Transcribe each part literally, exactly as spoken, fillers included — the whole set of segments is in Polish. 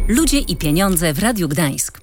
Ludzie i pieniądze w Radiu Gdańsk.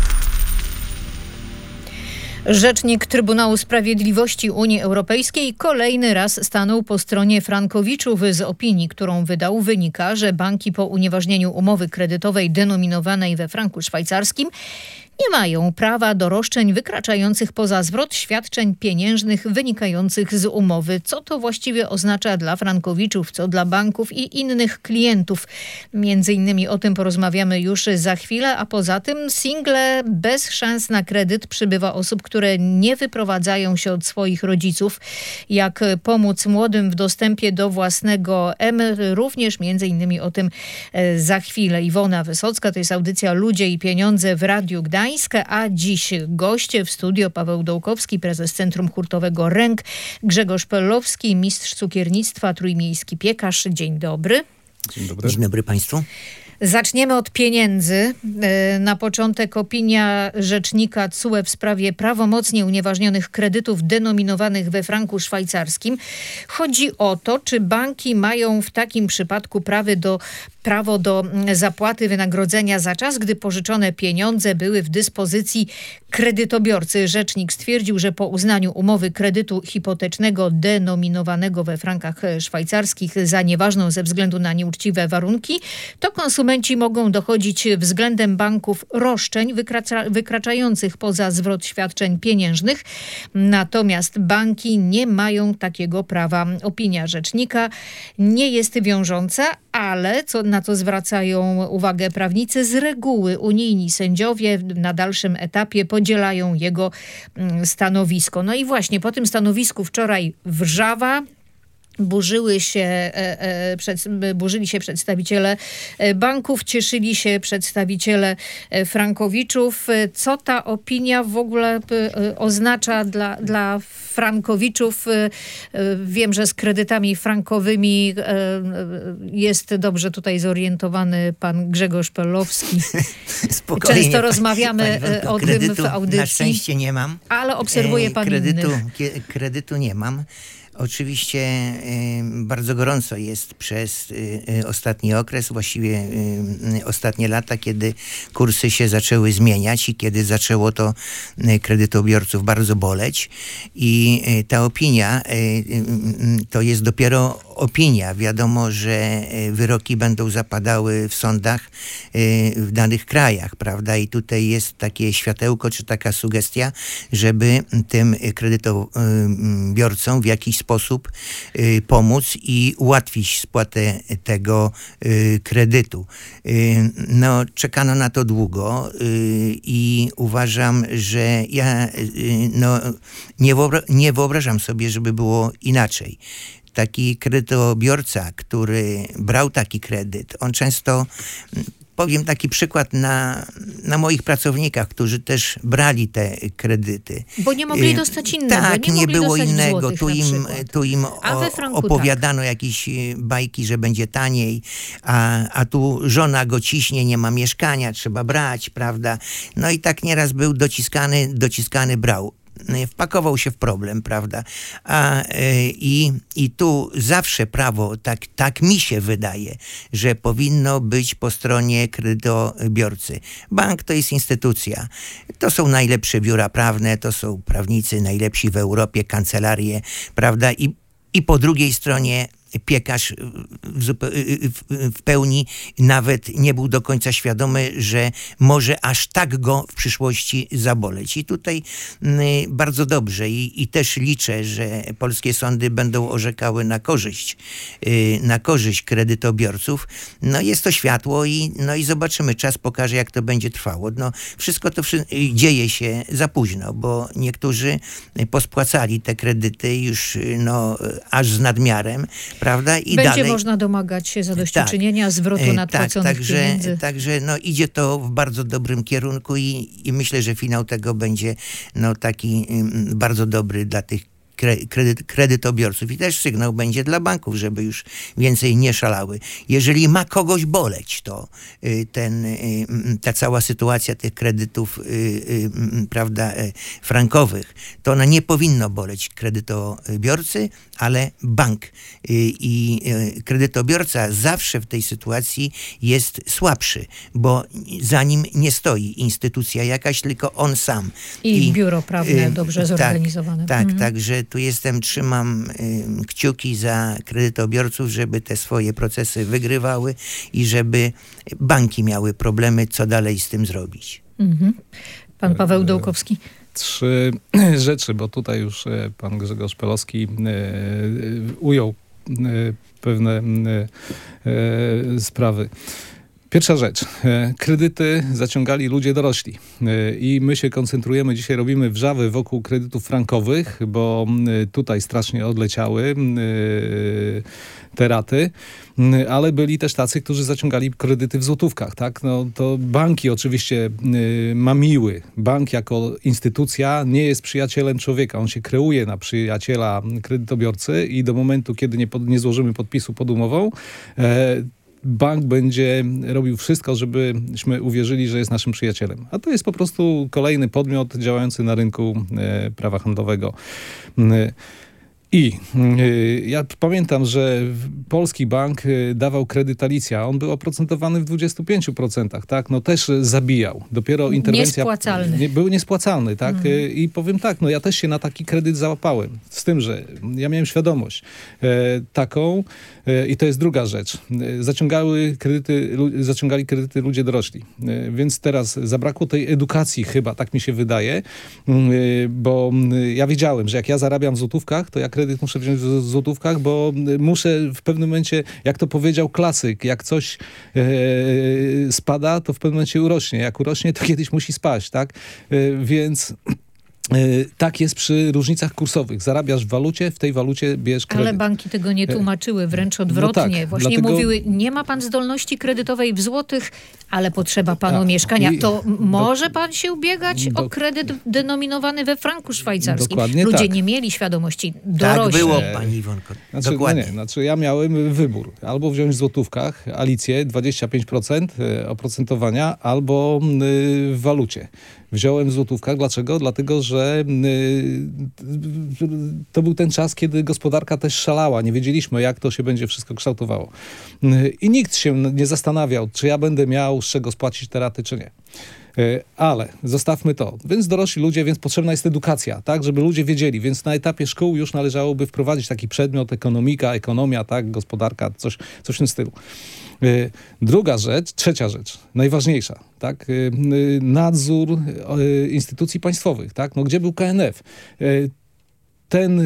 Rzecznik Trybunału Sprawiedliwości Unii Europejskiej kolejny raz stanął po stronie frankowiczów. Z opinii, którą wydał, wynika, że banki po unieważnieniu umowy kredytowej denominowanej we franku szwajcarskim nie mają prawa do roszczeń wykraczających poza zwrot świadczeń pieniężnych wynikających z umowy. Co to właściwie oznacza dla frankowiczów, co dla banków i innych klientów? Między innymi o tym porozmawiamy już za chwilę, a poza tym single bez szans na kredyt przybywa osób, które nie wyprowadzają się od swoich rodziców. Jak pomóc młodym w dostępie do własnego M? Również między innymi o tym za chwilę. Iwona Wysocka, to jest audycja Ludzie i Pieniądze w Radiu Gdańsk. A dziś goście w studio: Paweł Dołkowski, prezes Centrum Hurtowego Ręk, Grzegorz Pellowski, mistrz cukiernictwa, trójmiejski piekarz. Dzień dobry. Dzień dobry. Dzień dobry Państwu. Zaczniemy od pieniędzy. Na początek opinia rzecznika C U E w sprawie prawomocnie unieważnionych kredytów denominowanych we franku szwajcarskim. Chodzi o to, czy banki mają w takim przypadku prawo do, prawo do zapłaty wynagrodzenia za czas, gdy pożyczone pieniądze były w dyspozycji kredytobiorcy. Rzecznik stwierdził, że po uznaniu umowy kredytu hipotecznego denominowanego we frankach szwajcarskich za nieważną ze względu na nieuczciwe warunki, to konsumenci mogą dochodzić względem banków roszczeń wykracza, wykraczających poza zwrot świadczeń pieniężnych. Natomiast banki nie mają takiego prawa. Opinia rzecznika nie jest wiążąca, ale co, na co zwracają uwagę prawnicy, z reguły unijni sędziowie na dalszym etapie podzielają jego stanowisko. No i właśnie po tym stanowisku wczoraj wrzawa. Burzyły się, e, e, przed, burzyli się przedstawiciele banków, cieszyli się przedstawiciele frankowiczów. Co ta opinia w ogóle e, oznacza dla, dla frankowiczów? E, wiem, że z kredytami frankowymi e, jest dobrze tutaj zorientowany pan Grzegorz Pellowski. Spokojnie, Często rozmawiamy pani, o kredytu tym w audycji. Na szczęście nie mam. Ale obserwuje pan kredytu, innych. Kredytu nie mam. Oczywiście y, bardzo gorąco jest przez y, y, ostatni okres, właściwie y, y, ostatnie lata, kiedy kursy się zaczęły zmieniać i kiedy zaczęło to y, kredytobiorców bardzo boleć. I y, ta opinia y, y, to jest dopiero opinia. Wiadomo, że wyroki będą zapadały w sądach y, w danych krajach, prawda? I tutaj jest takie światełko, czy taka sugestia, żeby tym kredytobiorcom w jakiś sposób y, pomóc i ułatwić spłatę tego y, kredytu. Y, no, czekano na to długo y, i uważam, że ja y, no, nie, wyobra- nie wyobrażam sobie, żeby było inaczej. Taki kredytobiorca, który brał taki kredyt, on często, powiem taki przykład na, na moich pracownikach, którzy też brali te kredyty. Bo nie mogli dostać innego. Tak, nie, nie było innego. Złotych, tu, im, tu im o, opowiadano tak. jakieś bajki, że będzie taniej, a, a tu żona go ciśnie, nie ma mieszkania, trzeba brać, prawda? No i tak nieraz był dociskany, dociskany brał. Wpakował się w problem, prawda? A, y, i, I tu zawsze prawo, tak, tak mi się wydaje, że powinno być po stronie kredytobiorcy. Bank to jest instytucja. To są najlepsze biura prawne, to są prawnicy najlepsi w Europie, kancelarie, prawda? I, i po drugiej stronie piekarz w, zupe- w pełni nawet nie był do końca świadomy, że może aż tak go w przyszłości zaboleć. I tutaj y, bardzo dobrze i, i też liczę, że polskie sądy będą orzekały na korzyść, y, na korzyść kredytobiorców. No jest to światło i, no i zobaczymy. Czas pokaże, jak to będzie trwało. No, wszystko to wszy- dzieje się za późno, bo niektórzy pospłacali te kredyty już no, aż z nadmiarem, prawda? I będzie dalej można domagać się zadośćuczynienia, tak, zwrotu nadpłaconych tak, także, pieniędzy. Także no, idzie to w bardzo dobrym kierunku i, i myślę, że finał tego będzie no, taki um, bardzo dobry dla tych kredyt, kredytobiorców i też sygnał będzie dla banków, żeby już więcej nie szalały. Jeżeli ma kogoś boleć, to ten, ta cała sytuacja tych kredytów, prawda, frankowych, to ona nie powinno boleć kredytobiorcy, ale bank. I kredytobiorca zawsze w tej sytuacji jest słabszy, bo za nim nie stoi instytucja jakaś, tylko on sam. I, I biuro prawne dobrze zorganizowane. Tak, tak, mhm. Także tu jestem, trzymam y, kciuki za kredytobiorców, żeby te swoje procesy wygrywały i żeby banki miały problemy, co dalej z tym zrobić. Mhm. Pan Paweł Dołkowski. Trzy rzeczy, bo tutaj już pan Grzegorz Pelowski y, y, ujął y, pewne y, y, sprawy. Pierwsza rzecz. Kredyty zaciągali ludzie dorośli i my się koncentrujemy, dzisiaj robimy wrzawy wokół kredytów frankowych, bo tutaj strasznie odleciały te raty, ale byli też tacy, którzy zaciągali kredyty w złotówkach, tak? No to banki oczywiście mamiły. Bank jako instytucja nie jest przyjacielem człowieka. On się kreuje na przyjaciela kredytobiorcy i do momentu, kiedy nie, pod, nie złożymy podpisu pod umową, e, bank będzie robił wszystko, żebyśmy uwierzyli, że jest naszym przyjacielem. A to jest po prostu kolejny podmiot działający na rynku e, prawa handlowego. E, I y, ja pamiętam, że polski bank y, dawał kredyt Alicja. On był oprocentowany w dwudziestu pięciu procentach, tak? No też zabijał. Dopiero interwencja... Niespłacalny. Nie, był niespłacalny, tak? Mhm. Y, I powiem tak, no ja też się na taki kredyt załapałem. Z tym, że ja miałem świadomość y, taką y, i to jest druga rzecz. Y, zaciągały kredyty, lu, zaciągali kredyty ludzie dorośli. Y, więc teraz zabrakło tej edukacji chyba, tak mi się wydaje, y, bo y, ja wiedziałem, że jak ja zarabiam w złotówkach, to ja kredyt muszę wziąć w złotówkach, bo muszę w pewnym momencie, jak to powiedział klasyk, jak coś e, spada, to w pewnym momencie urośnie. Jak urośnie, to kiedyś musi spaść, tak? E, więc... Tak jest przy różnicach kursowych. Zarabiasz w walucie, w tej walucie bierz kredyt. Ale banki tego nie tłumaczyły, wręcz odwrotnie. No tak, Właśnie dlatego... mówiły, nie ma pan zdolności kredytowej w złotych, ale potrzeba panu A, mieszkania. I... To może pan się ubiegać do... o kredyt denominowany we franku szwajcarskim. Dokładnie Ludzie tak. nie mieli świadomości. Dorośli. Tak było, pani Iwonko. Znaczy, Dokładnie. No nie, znaczy ja miałem wybór. Albo wziąć w złotówkach Alicję, dwadzieścia pięć procent oprocentowania, albo w walucie. Wziąłem w złotówkach. Dlaczego? Dlatego, że y, to był ten czas, kiedy gospodarka też szalała. Nie wiedzieliśmy, jak to się będzie wszystko kształtowało. Y, I nikt się nie zastanawiał, czy ja będę miał z czego spłacić te raty, czy nie. Y, ale zostawmy to. Więc dorośli ludzie, więc potrzebna jest edukacja, tak, żeby ludzie wiedzieli. Więc na etapie szkół już należałoby wprowadzić taki przedmiot, ekonomika, ekonomia, tak, gospodarka, coś, coś w tym stylu. Druga rzecz, trzecia rzecz, najważniejsza, tak? Nadzór instytucji państwowych, tak? No, gdzie był K N F? Ten,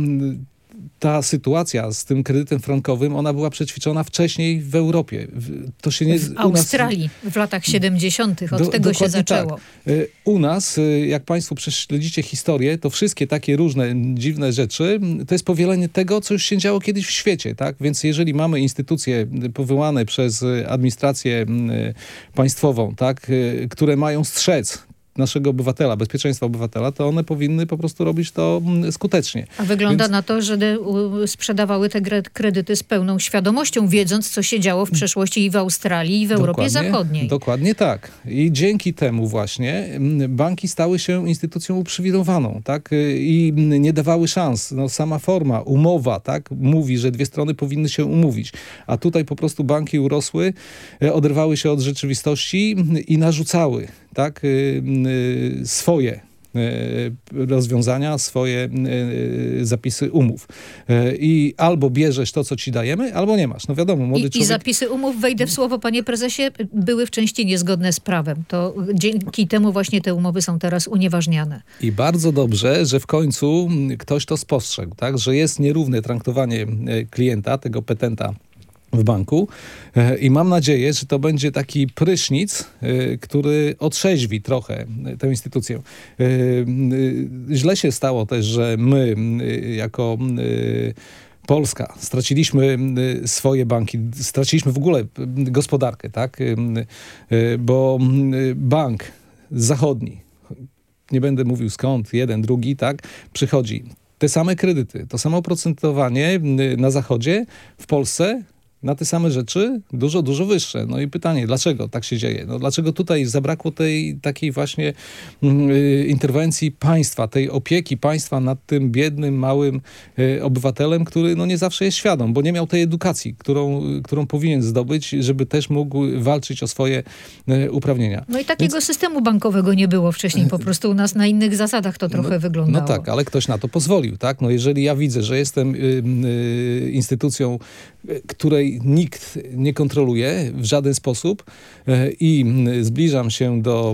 ta sytuacja z tym kredytem frankowym, ona była przećwiczona wcześniej w Europie. To się nie, w Australii nas... w latach siedemdziesiątych. Od Do, tego się zaczęło. Tak. U nas, jak państwo prześledzicie historię, to wszystkie takie różne dziwne rzeczy, to jest powielenie tego, co już się działo kiedyś w świecie. Tak? Więc jeżeli mamy instytucje powołane przez administrację państwową, tak, które mają strzec naszego obywatela, bezpieczeństwa obywatela, to one powinny po prostu robić to skutecznie. A wygląda Więc... na to, że de, u, sprzedawały te kredyty z pełną świadomością, wiedząc, co się działo w przeszłości i w Australii, i w Europie dokładnie, Zachodniej. Dokładnie tak. I dzięki temu właśnie banki stały się instytucją uprzywilejowaną, tak? I nie dawały szans. No, sama forma, umowa, tak? Mówi, że dwie strony powinny się umówić. A tutaj po prostu banki urosły, oderwały się od rzeczywistości i narzucały, tak? swoje rozwiązania, swoje zapisy umów. I albo bierzesz to, co ci dajemy, albo nie masz. No wiadomo, młody I, człowiek... I zapisy umów, wejdę w słowo, panie prezesie, były w części niezgodne z prawem. To dzięki temu właśnie te umowy są teraz unieważniane. I bardzo dobrze, że w końcu ktoś to spostrzegł, tak? Że jest nierówne traktowanie klienta, tego petenta w banku i mam nadzieję, że to będzie taki prysznic, który otrzeźwi trochę tę instytucję. Źle się stało też, że my jako Polska straciliśmy swoje banki, straciliśmy w ogóle gospodarkę, tak? Bo bank zachodni, nie będę mówił skąd, jeden, drugi, tak, przychodzi te same kredyty, to samo oprocentowanie na zachodzie, w Polsce na te same rzeczy dużo, dużo wyższe. No i pytanie, dlaczego tak się dzieje? No dlaczego tutaj zabrakło tej takiej właśnie y, interwencji państwa, tej opieki państwa nad tym biednym, małym y, obywatelem, który no nie zawsze jest świadom, bo nie miał tej edukacji, którą, którą powinien zdobyć, żeby też mógł walczyć o swoje y, uprawnienia. No i takiego Więc... systemu bankowego nie było wcześniej, po prostu u nas na innych zasadach to trochę no, wyglądało. No tak, ale ktoś na to pozwolił, tak? No jeżeli ja widzę, że jestem y, y, instytucją, y, której nikt nie kontroluje w żaden sposób i zbliżam się do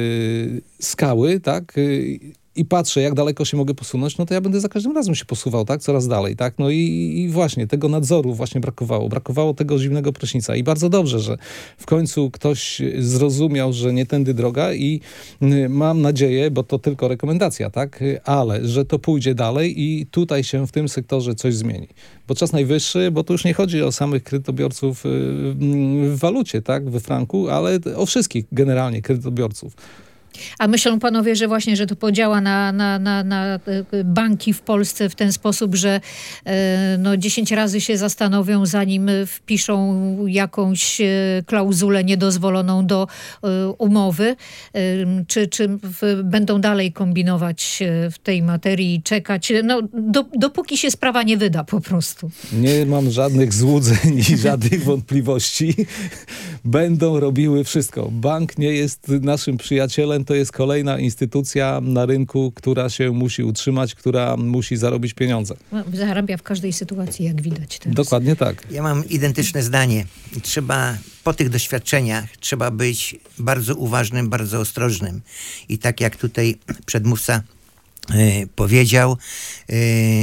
skały, tak, i patrzę, jak daleko się mogę posunąć, no to ja będę za każdym razem się posuwał, tak, coraz dalej, tak, no i, i właśnie tego nadzoru właśnie brakowało, brakowało tego zimnego prysznica i bardzo dobrze, że w końcu ktoś zrozumiał, że nie tędy droga i mam nadzieję, bo to tylko rekomendacja, tak, ale że to pójdzie dalej i tutaj się w tym sektorze coś zmieni, bo czas najwyższy, bo tu już nie chodzi o samych kredytobiorców w walucie, tak, we franku, ale o wszystkich generalnie kredytobiorców. A myślą panowie, że właśnie, że to podziała na, na, na, na banki w Polsce w ten sposób, że no dziesięć razy się zastanowią, zanim wpiszą jakąś klauzulę niedozwoloną do umowy, czy, czy w, będą dalej kombinować w tej materii i czekać, no do, dopóki się sprawa nie wyda po prostu. Nie mam żadnych złudzeń i żadnych wątpliwości. Będą robiły wszystko. Bank nie jest naszym przyjacielem, to jest kolejna instytucja na rynku, która się musi utrzymać, która musi zarobić pieniądze. No, zarabia w każdej sytuacji, jak widać teraz. Dokładnie tak. Ja mam identyczne zdanie. Trzeba, po tych doświadczeniach, trzeba być bardzo uważnym, bardzo ostrożnym. I tak jak tutaj przedmówca y, powiedział, y,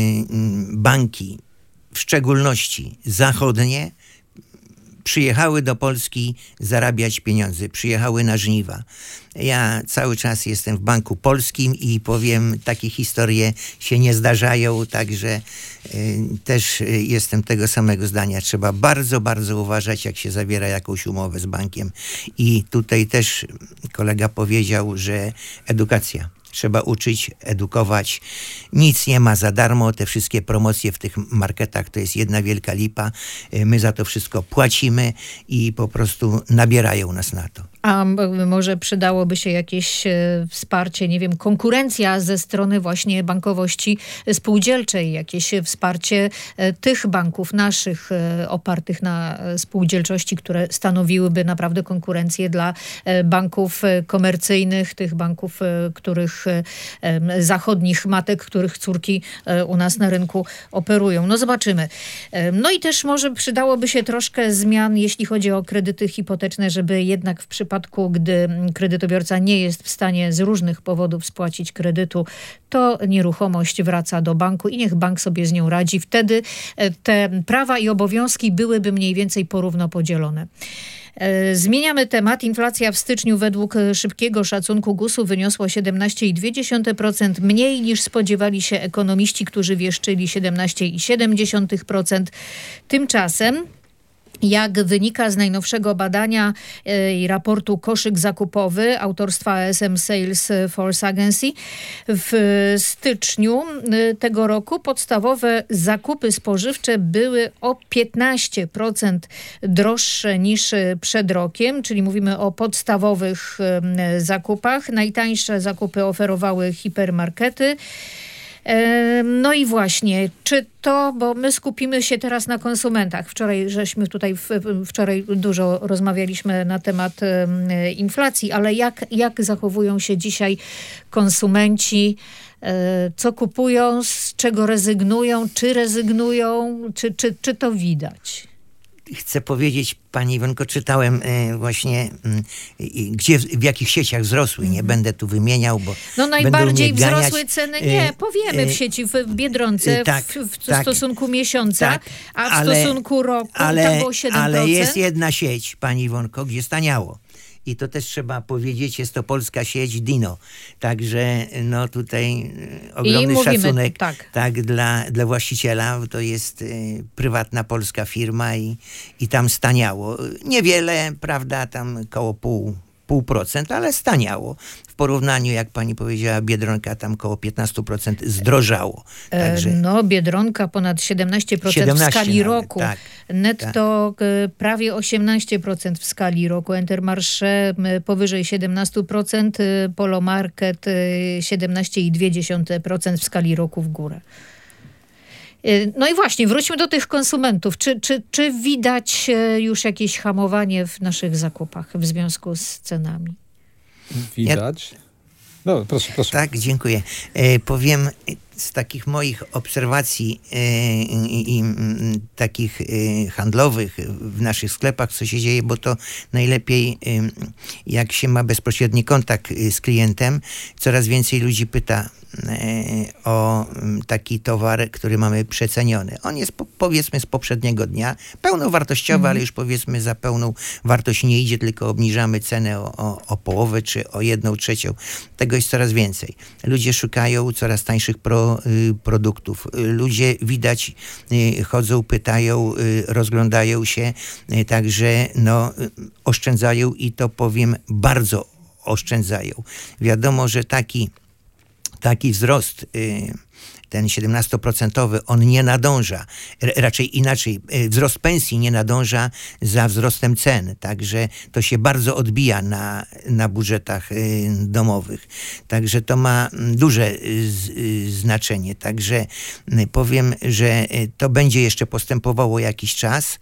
banki, w szczególności zachodnie, przyjechały do Polski zarabiać pieniądze, przyjechały na żniwa. Ja cały czas jestem w Banku Polskim i powiem, takie historie się nie zdarzają, także y, też jestem tego samego zdania. Trzeba bardzo, bardzo uważać, jak się zawiera jakąś umowę z bankiem. I tutaj też kolega powiedział, że edukacja. Trzeba uczyć, edukować. Nic nie ma za darmo. Te wszystkie promocje w tych marketach to jest jedna wielka lipa. My za to wszystko płacimy i po prostu nabierają nas na to. A może przydałoby się jakieś e, wsparcie, nie wiem, konkurencja ze strony właśnie bankowości spółdzielczej, jakieś wsparcie e, tych banków naszych e, opartych na spółdzielczości, które stanowiłyby naprawdę konkurencję dla e, banków e, komercyjnych, tych banków, e, których e, zachodnich matek, których córki e, u nas na rynku operują. No zobaczymy. E, no i też może przydałoby się troszkę zmian, jeśli chodzi o kredyty hipoteczne, żeby jednak w przypadku gdy kredytobiorca nie jest w stanie z różnych powodów spłacić kredytu, to nieruchomość wraca do banku i niech bank sobie z nią radzi. Wtedy te prawa i obowiązki byłyby mniej więcej porówno podzielone. Zmieniamy temat. Inflacja w styczniu według szybkiego szacunku gusu wyniosła siedemnaście przecinek dwa procent, mniej niż spodziewali się ekonomiści, którzy wieszczyli siedemnaście przecinek siedem procent. Tymczasem, jak wynika z najnowszego badania i raportu Koszyk Zakupowy autorstwa A S M Sales Force Agency, w styczniu tego roku podstawowe zakupy spożywcze były o piętnaście procent droższe niż przed rokiem, czyli mówimy o podstawowych zakupach. Najtańsze zakupy oferowały hipermarkety. No i właśnie, czy to, bo my skupimy się teraz na konsumentach. Wczoraj żeśmy tutaj, wczoraj dużo rozmawialiśmy na temat inflacji, ale jak, jak zachowują się dzisiaj konsumenci, co kupują, z czego rezygnują, czy rezygnują, czy, czy, czy to widać? Chcę powiedzieć, pani Iwonko, czytałem y, właśnie y, gdzie, w jakich sieciach wzrosły. Mm. Nie będę tu wymieniał, bo no najbardziej wzrosły ceny, nie, powiemy w sieci, w Biedronce, y, tak, w, w tak, stosunku miesiąca, tak, a w ale, stosunku roku ale, tam było siedem procent. Ale jest jedna sieć, pani Iwonko, gdzie staniało. I to też trzeba powiedzieć, jest to polska sieć Dino. Także no tutaj ogromny mówimy, szacunek tak. Tak, dla, dla właściciela. To jest y, prywatna polska firma i, i tam staniało. Niewiele, prawda, tam koło pół pół procent, ale staniało. W porównaniu, jak pani powiedziała, Biedronka tam około piętnaście procent zdrożało. Także... No, Biedronka ponad siedemnaście procent siedemnaście w skali nawet, roku. tak, Netto tak. prawie osiemnaście procent w skali roku. Intermarché powyżej siedemnaście procent, Polomarket siedemnaście przecinek dwa procent w skali roku w górę. No i właśnie, wróćmy do tych konsumentów. Czy, czy, czy widać już jakieś hamowanie w naszych zakupach w związku z cenami? Widać. No, proszę, proszę. Tak, dziękuję. E, powiem z takich moich obserwacji e, i, i takich e, handlowych w naszych sklepach, co się dzieje, bo to najlepiej e, jak się ma bezpośredni kontakt z klientem, coraz więcej ludzi pyta o taki towar, który mamy przeceniony. On jest powiedzmy z poprzedniego dnia, pełnowartościowy, mm. ale już powiedzmy za pełną wartość nie idzie, tylko obniżamy cenę o, o, o połowę czy o jedną trzecią. Tego jest coraz więcej. Ludzie szukają coraz tańszych pro, y, produktów. Ludzie widać, y, chodzą, pytają, y, rozglądają się, y, także no, y, oszczędzają i to powiem bardzo oszczędzają. Wiadomo, że taki Taki wzrost, ten siedemnastoprocentowy, on nie nadąża, raczej inaczej, wzrost pensji nie nadąża za wzrostem cen, także to się bardzo odbija na, na budżetach domowych. Także to ma duże znaczenie. Także powiem, że to będzie jeszcze postępowało jakiś czas.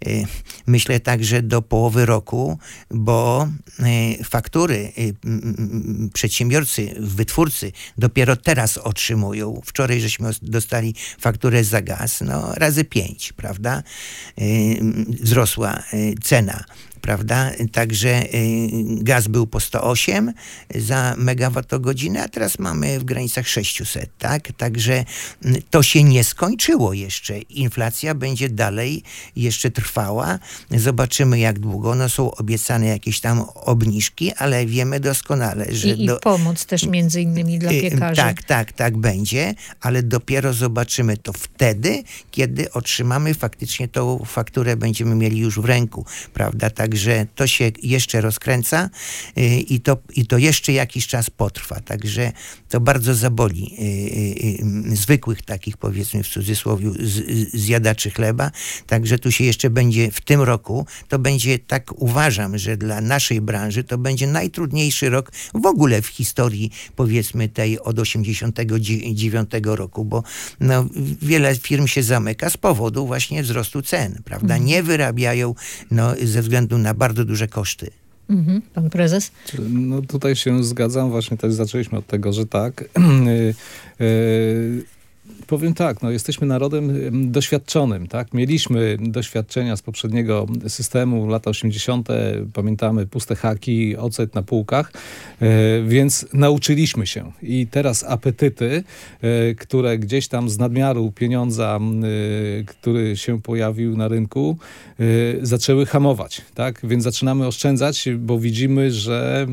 Myślę także do połowy roku, bo faktury przedsiębiorcy, wytwórcy dopiero teraz otrzymują. Wczoraj żeśmy dostali fakturę za gaz, no razy pięć, prawda? Yy, wzrosła yy, cena. Prawda? Także y, gaz był po sto osiem za megawattogodzinę, a teraz mamy w granicach sześćset, tak? Także y, to się nie skończyło jeszcze. Inflacja będzie dalej jeszcze trwała. Zobaczymy jak długo. No są obiecane jakieś tam obniżki, ale wiemy doskonale, że... I, do... i pomoc też między innymi dla piekarzy. Tak, tak, tak będzie, ale dopiero zobaczymy to wtedy, kiedy otrzymamy faktycznie tą fakturę, będziemy mieli już w ręku, prawda? Tak, że to się jeszcze rozkręca yy, i, to, i to jeszcze jakiś czas potrwa. Także to bardzo zaboli yy, yy, zwykłych takich, powiedzmy w cudzysłowie, z, zjadaczy chleba. Także tu się jeszcze będzie w tym roku, to będzie, tak uważam, że dla naszej branży to będzie najtrudniejszy rok w ogóle w historii, powiedzmy tej od osiemdziesiątego dziewiątego roku, bo no, wiele firm się zamyka z powodu właśnie wzrostu cen, prawda? Nie wyrabiają no, ze względu na bardzo duże koszty. Mhm. Pan prezes? No tutaj się zgadzam, właśnie też zaczęliśmy od tego, że tak. yy, yy, Powiem tak, no jesteśmy narodem doświadczonym, tak? Mieliśmy doświadczenia z poprzedniego systemu, lata osiemdziesiąte, pamiętamy puste haki, ocet na półkach, e, więc nauczyliśmy się. I teraz apetyty, e, które gdzieś tam z nadmiaru pieniądza, e, który się pojawił na rynku, e, zaczęły hamować, tak? Więc zaczynamy oszczędzać, bo widzimy, że e,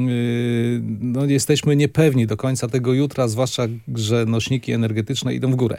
no, jesteśmy niepewni do końca tego jutra, zwłaszcza, że nośniki energetyczne idą w górę.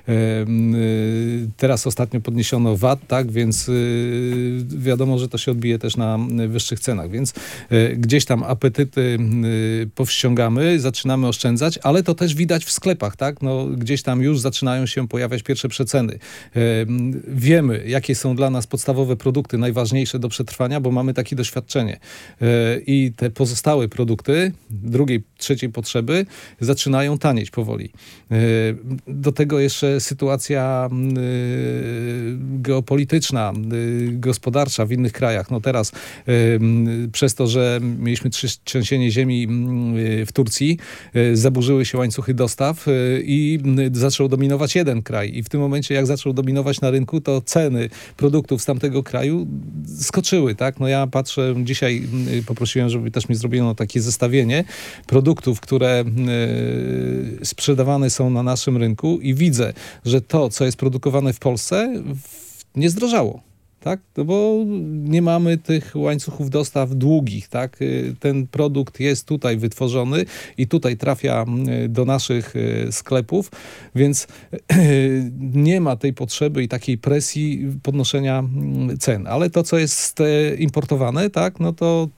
Teraz ostatnio podniesiono V A T, tak, więc wiadomo, że to się odbije też na wyższych cenach, więc gdzieś tam apetyty powściągamy, zaczynamy oszczędzać, ale to też widać w sklepach, tak, no gdzieś tam już zaczynają się pojawiać pierwsze przeceny. Wiemy, jakie są dla nas podstawowe produkty najważniejsze do przetrwania, bo mamy takie doświadczenie. I te pozostałe produkty drugiej, trzeciej potrzeby zaczynają tanieć powoli. Do tego jeszcze sytuacja y, geopolityczna, y, gospodarcza w innych krajach. No teraz y, przez to, że mieliśmy trzęsienie ziemi y, w Turcji, y, zaburzyły się łańcuchy dostaw y, i y, zaczął dominować jeden kraj. I w tym momencie, jak zaczął dominować na rynku, to ceny produktów z tamtego kraju skoczyły, tak? No ja patrzę, dzisiaj y, poprosiłem, żeby też mi zrobiono takie zestawienie produktów, które y, sprzedawane są na naszym rynku i widzę, że to, co jest produkowane w Polsce, nie zdrożało. Tak? No bo nie mamy tych łańcuchów dostaw długich. Tak? Ten produkt jest tutaj wytworzony i tutaj trafia do naszych sklepów, więc nie ma tej potrzeby i takiej presji podnoszenia cen. Ale to, co jest importowane, tak? No to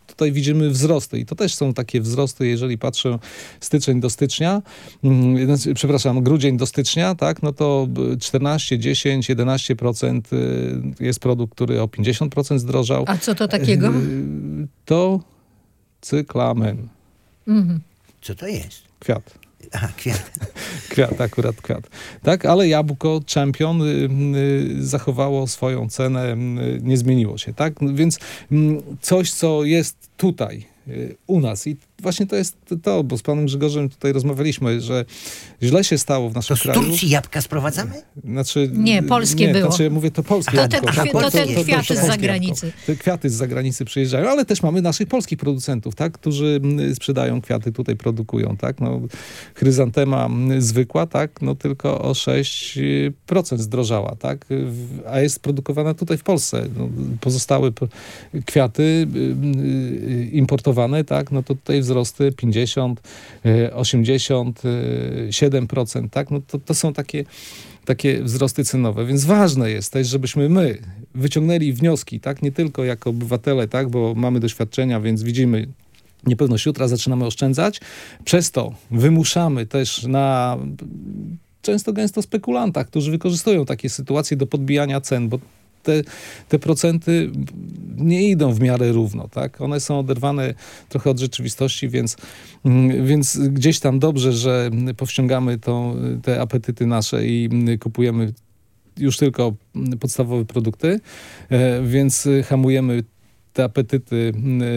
tutaj widzimy wzrosty i to też są takie wzrosty, jeżeli patrzę styczeń do stycznia, yy, przepraszam, grudzień do stycznia, tak, no to czternaście, dziesięć, jedenaście procent jest produkt, który o pięćdziesiąt procent zdrożał. A co to takiego? Yy, to cyklamen. Mhm. Co to jest? Kwiat. Aha, kwiat. Kwiat, akurat kwiat. Tak, ale jabłko Champion y, y, zachowało swoją cenę, y, nie zmieniło się, tak? Więc y, coś, co jest tutaj, y, u nas i właśnie to jest to, bo z panem Grzegorzem tutaj rozmawialiśmy, że źle się stało w naszym To z kraju. Turcji jabłka sprowadzamy? Znaczy, Nie, polskie nie, było. Znaczy, ja mówię, to polskie. To ten, jabłko, kwi- to ten kwiaty z polskie zagranicy. jabłko. Te kwiaty z zagranicy przyjeżdżają, ale też mamy naszych polskich producentów, tak, którzy mm, sprzedają kwiaty, tutaj produkują, tak, no, chryzantema mm, zwykła, tak, no tylko o sześć procent zdrożała, tak, w, a jest produkowana tutaj w Polsce. No, pozostałe p- kwiaty y, y, importowane, tak, no to tutaj wzrosty pięćdziesiąt, osiemdziesiąt siedem procent, tak, no to, to są takie takie wzrosty cenowe, więc ważne jest też, żebyśmy my wyciągnęli wnioski, tak, nie tylko jako obywatele, tak, bo mamy doświadczenia, więc widzimy niepewność jutra, zaczynamy oszczędzać, przez to wymuszamy też na często gęsto spekulantach, którzy wykorzystują takie sytuacje do podbijania cen, bo te, te procenty nie idą w miarę równo, tak? One są oderwane trochę od rzeczywistości, więc, więc gdzieś tam dobrze, że powściągamy tą, te apetyty nasze i kupujemy już tylko podstawowe produkty, więc hamujemy te apetyty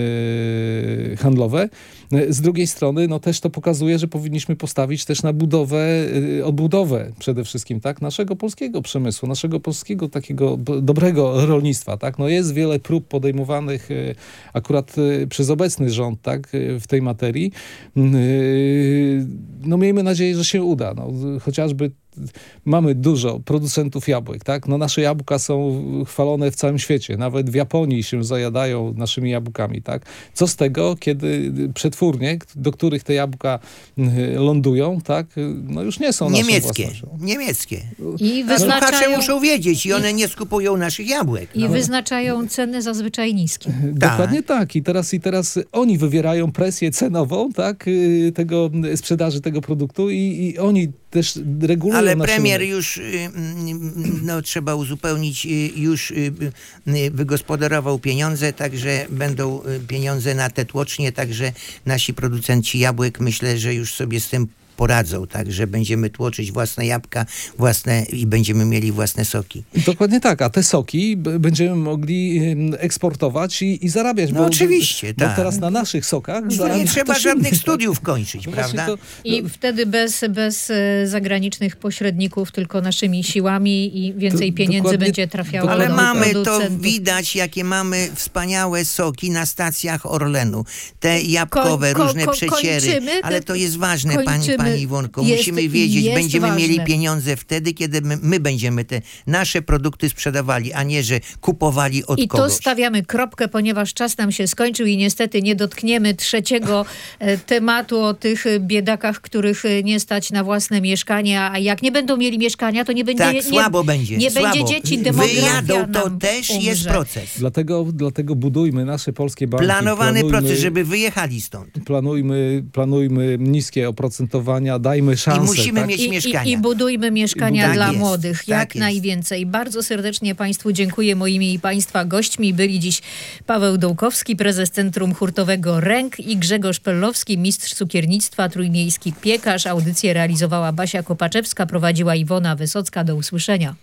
yy, handlowe. Z drugiej strony, no też to pokazuje, że powinniśmy postawić też na budowę, yy, odbudowę przede wszystkim, tak, naszego polskiego przemysłu, naszego polskiego takiego b- dobrego rolnictwa, tak. No jest wiele prób podejmowanych yy, akurat yy, przez obecny rząd, tak, yy, w tej materii. Yy, no miejmy nadzieję, że się uda. No, chociażby mamy dużo producentów jabłek, tak? No nasze jabłka są chwalone w całym świecie. Nawet w Japonii się zajadają naszymi jabłkami, tak? Co z tego, kiedy przetwórnie, do których te jabłka lądują, tak? No już nie są naszą Niemieckie. własnością. Niemieckie. I A słuchacze wyznaczają, muszą wiedzieć i one nie skupują naszych jabłek. i No. wyznaczają ceny zazwyczaj niskie. Dokładnie tak. I teraz, i teraz oni wywierają presję cenową, tak? Tego sprzedaży tego produktu i, i oni też regulują. Ale nasze premier rynek. już, no trzeba uzupełnić, już wygospodarował pieniądze, także będą pieniądze na te tłocznie, także nasi producenci jabłek myślę, że już sobie z tym poradzą, tak, że będziemy tłoczyć własne jabłka, własne i będziemy mieli własne soki. Dokładnie tak, a te soki b- będziemy mogli ym, eksportować i, i zarabiać. No bo, oczywiście, bo tak. teraz na naszych sokach No zarabia nie trzeba ktoś żadnych inny, studiów kończyć, tak? prawda? Właśnie to- I wtedy bez, bez e, zagranicznych pośredników, tylko naszymi siłami i więcej To pieniędzy dokładnie- będzie trafiało Ale do mamy to producentów. widać, jakie mamy wspaniałe soki na stacjach Orlenu. Te jabłkowe, Ko- ko- różne ko- przeciery. kończymy, Ale to jest ważne, pani, kończymy. pani Iwonko. Jest- Musimy wiedzieć, jest będziemy ważne. mieli pieniądze wtedy, kiedy my, my będziemy te nasze produkty sprzedawali, a nie, że kupowali od I kogoś. tu stawiamy kropkę, ponieważ czas nam się skończył i niestety nie dotkniemy trzeciego e, tematu o tych e, biedakach, których e, nie stać na własne mieszkania, a jak nie będą mieli mieszkania, to nie będzie Tak, nie, słabo będzie. nie słabo. będzie dzieci, demografia Wyjadą, to nam też umrze. jest proces. Dlatego, dlatego budujmy nasze polskie banki. Planowany planujmy, proces, żeby wyjechali stąd. Planujmy, planujmy niskie oprocentowania, dajmy szansę. I musimy tak? mieć I, mieszkania. i, I budujmy mieszkania Tak dla jest, młodych, tak jak jest. najwięcej. Bardzo serdecznie Państwu dziękuję. Moimi i Państwa gośćmi byli dziś Paweł Dołkowski, prezes Centrum Hurtowego Ręk i Grzegorz Pellowski, mistrz cukiernictwa, trójmiejski piekarz. Audycję realizowała Basia Kopaczewska, prowadziła Iwona Wysocka. Do usłyszenia.